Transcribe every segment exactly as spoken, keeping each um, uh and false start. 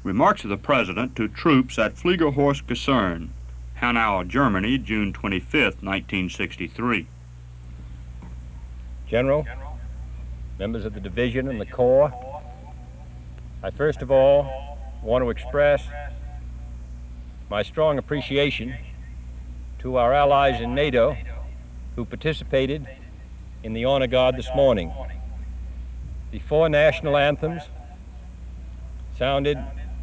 Remarks of the President to troops at Fliegerhorst Kaserne, Hanau, Germany, June twenty-fifth, nineteen sixty-three. General, members of the division and the Corps, I first of all want to express my strong appreciation to our allies in NATO who participated in the honor guard this morning. The four national anthems sounded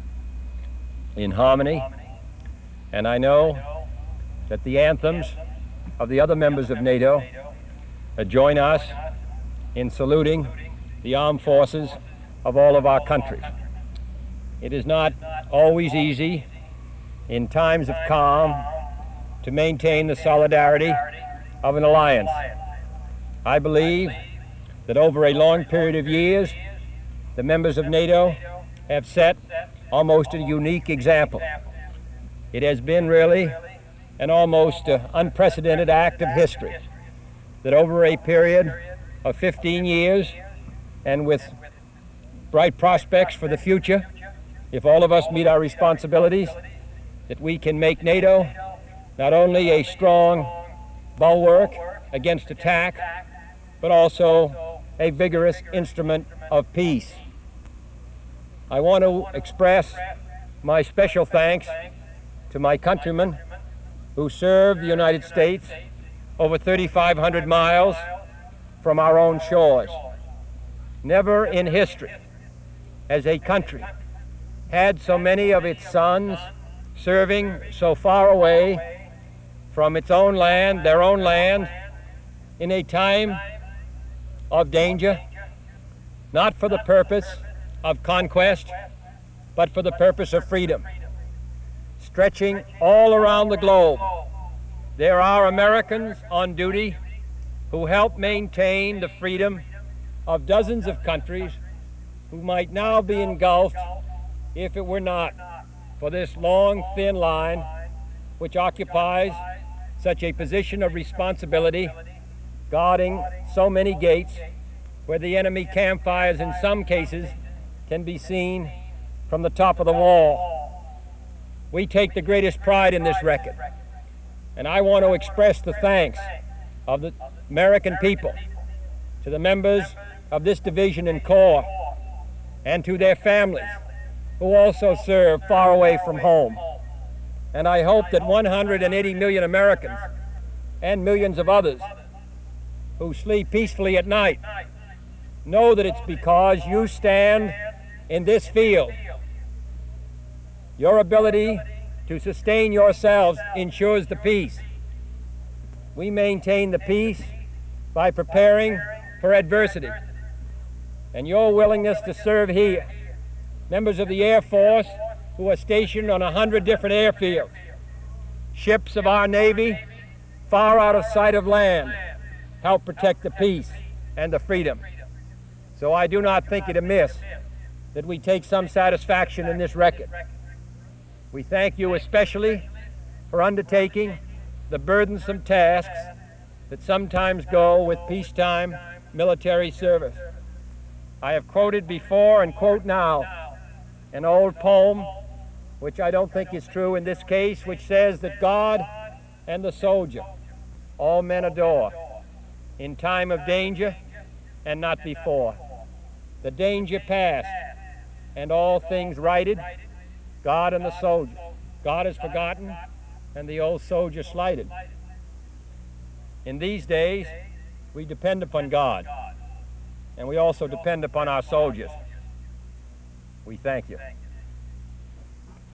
in harmony, and I know that the anthems of the other members of NATO uh, join us in saluting the armed forces of all of our countries. It is not always easy in times of calm to maintain the solidarity of an alliance. I believe that over a long period of years, the members of NATO have set almost a unique example. It has been really an almost uh, unprecedented act of history that over a period of fifteen years, and with bright prospects for the future, if all of us meet our responsibilities, that we can make NATO not only a strong bulwark against attack, but also a vigorous instrument of peace. I want to express my special thanks to my countrymen who serve the United States over thirty-five hundred miles from our own shores. Never in history has a country had so many of its sons serving so far away from its own land, their own land, in a time of danger, not for the purpose of conquest, but for the purpose of freedom. Stretching all around the globe, there are Americans on duty who help maintain the freedom of dozens of countries who might now be engulfed if it were not for this long, thin line which occupies such a position of responsibility, guarding so many gates where the enemy campfires in some cases can be seen from the top of the wall. We take the greatest pride in this record, and I want to express the thanks of the American people to the members of this division and corps and to their families who also serve far away from home. And I hope that one hundred eighty million Americans and millions of others who sleep peacefully at night know that it's because you stand in this field. Your ability to sustain yourselves ensures the peace. We maintain the peace by preparing for adversity. And your willingness to serve here, members of the Air Force who are stationed on a hundred different airfields, ships of our Navy far out of sight of land, help protect the peace and the freedom. So I do not think it amiss that we take some satisfaction in this record. We thank you especially for undertaking the burdensome tasks that sometimes go with peacetime military service. I have quoted before and quote now an old poem, which I don't think is true in this case, which says that God and the soldier all men adore in time of danger and not before. The danger past and all things righted, God and the soldier. God is forgotten and the old soldier slighted. In these days, we depend upon God, and we also depend upon our soldiers. We thank you.